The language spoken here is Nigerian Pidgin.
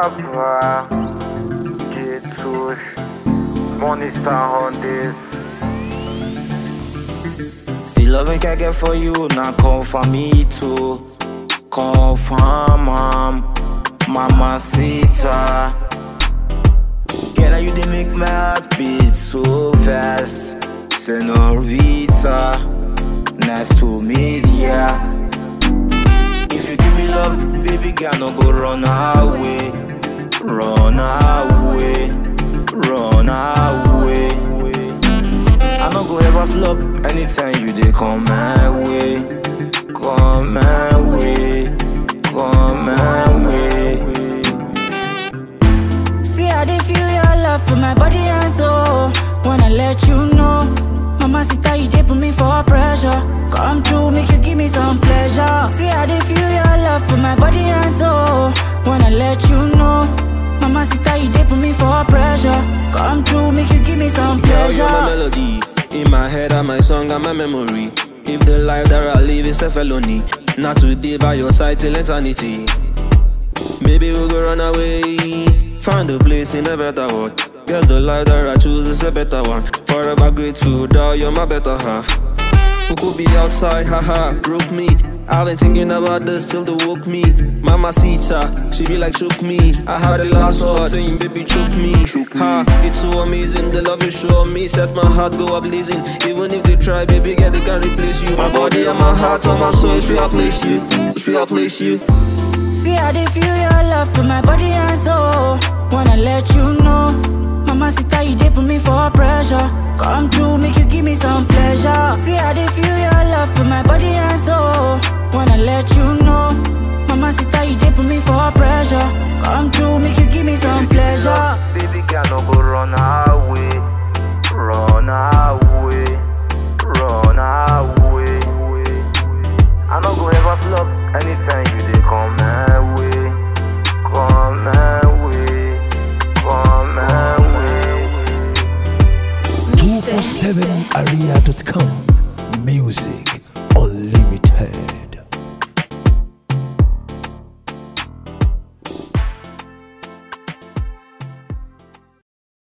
Papa, Jesus, Money Star on this. The love I can get for you, now come for me too. Come for Mama Sita. Girl, you did make my heart beat so fast. Senorita, nice to meet ya. If you give me love, baby girl, no go run away. Run away, run away. I no go ever flop anytime you dey come my way. Come my way, come my way. See how they feel your love for my body and soul. Wanna let you know, Mama Sita, you dey put me for pressure. Come true, make you give me some pleasure. See how they feel your love for my body and soul. Wanna let you know, Mama Sita, you dey put me for pressure. Come true, make you give me some pleasure. You're my melody, in my head and my song and my memory. If the life that I live is a felony, not today by your side till eternity. Maybe we'll go run away, find a place in a better world. Guess the life that I choose is a better one. Forever grateful, dog, you're my better half. Who could be outside, haha, broke me. I've been thinking about this till they woke me. Mama Sita, she be like shook me. I had the last word saying baby choke me. Ha, it's so amazing, the love you show me. Set my heart go up blazing. Even if they try, baby girl, they can't replace you. My body and my heart and my soul, it's where I place you. It's where I place you. See how they feel your love for my body and soul. Wanna let you know, Mama Sita, you dey put me for pressure. Come true, make you give me some pleasure. See how they feel your love for my body and soul. Wanna let you know, Mama Sita, you dey put me for pressure. Come true, make you give me some pleasure. Baby girl, no go run away, run away, run away. I no go ever flop anytime you dey come my way, come my way, come my way. 247area.com. Music Unlimited.